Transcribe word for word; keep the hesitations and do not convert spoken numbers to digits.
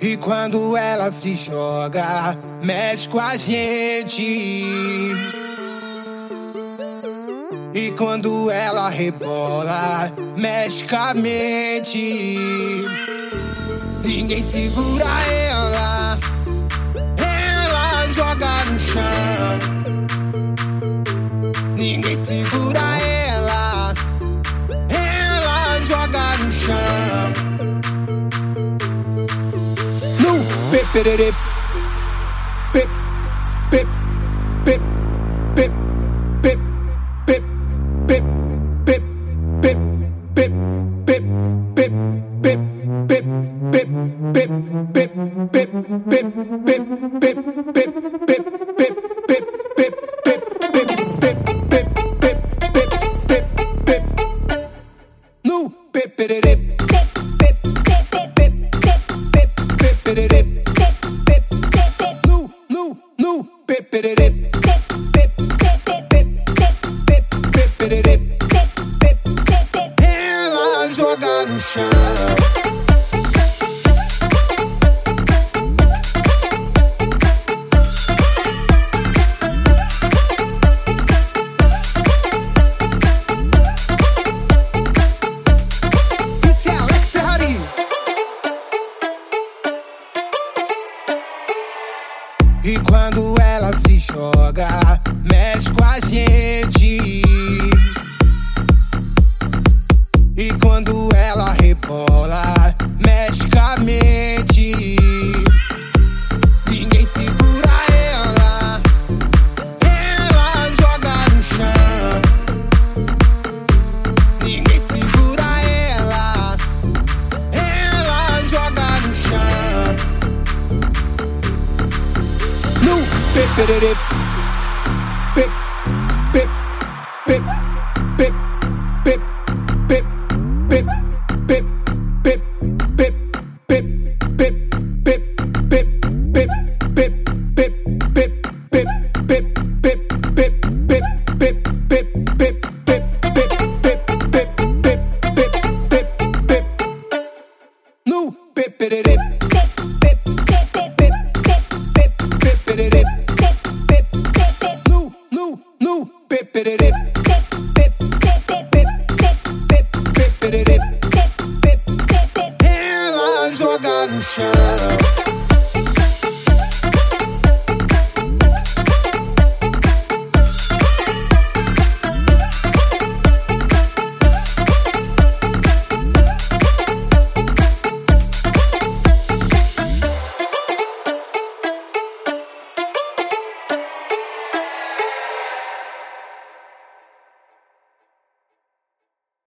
E quando ela se joga, mexe com a gente. E quando ela rebola, mexe com a mente. Ninguém segura ela, ela joga no chão. Ninguém segura ela, ela joga no chão. No peperere, pe, pe, pe, pe, pe, pe, pe, pe, pe, pe, pe, pe, no peperere, no no no peperere, ela joga no chão. E quando ela se joga, mexe com a gente. E quando ela rebola, mexe com a mente. Ninguém segura ela, ela joga no chão. Ninguém segura ela, ela joga no chão. No peperere, pe, pe, pe, pe, pe, pe, pe, pe, pe, pe, pe, pe, pe, pe, pe, pe, no peperere, peperere, no no no peperere.